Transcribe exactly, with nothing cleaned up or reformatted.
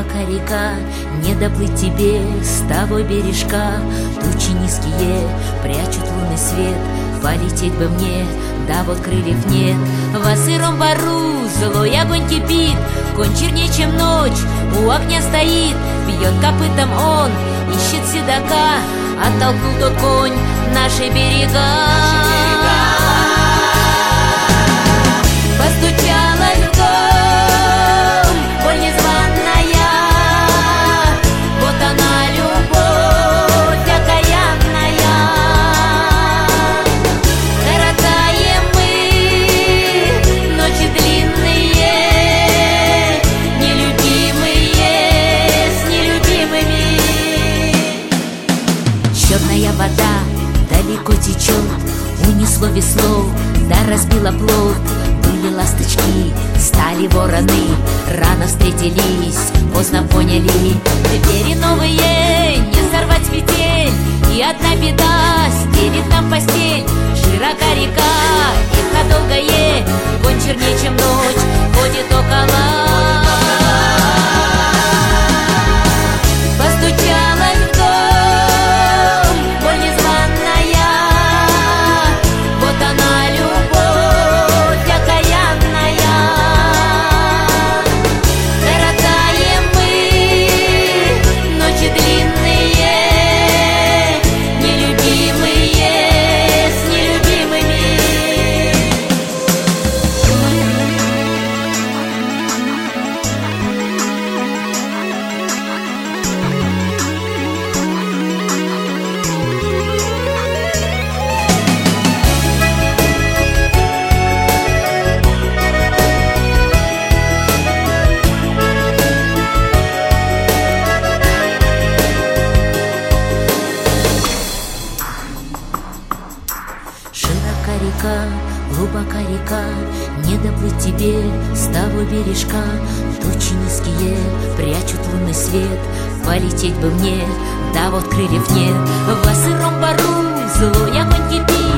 Широка река, не доплыть тебе с того бережка. Тучи низкие прячут лунный свет, полететь бы мне, да вот крыльев нет. Во сыром бару злой огонь кипит, конь чернее, чем ночь, у огня стоит. Бьет копытом он, ищет седока, оттолкнул тот конь наши берега. Постучалась в дом боль незваная, вот она, любовь окаянная. Коротаем мы ночи длинные, нелюбимые с нелюбимыми. Черная вода далеко течет, унесло весло, да разбило плот. Были ласточки, стали вороны, рано встретились, поздно поняли. Теперь и новые не сорвать с петель, и одна беда стелит нам постель. Широка река, эхо долгое, конь чернее, чем ночь, ходит около. Постучалась в дом боль незваная, вот она, любовь окаянная. Коротаем мы ночи длинные, нелюбимые с нелюбимыми. Широка река, глубока река, не доплыть тебе с того бережка. Тучи низкие прячут лунный свет, полететь бы мне, да вот крыльев нет. Во сыром бару злой огонь кипит,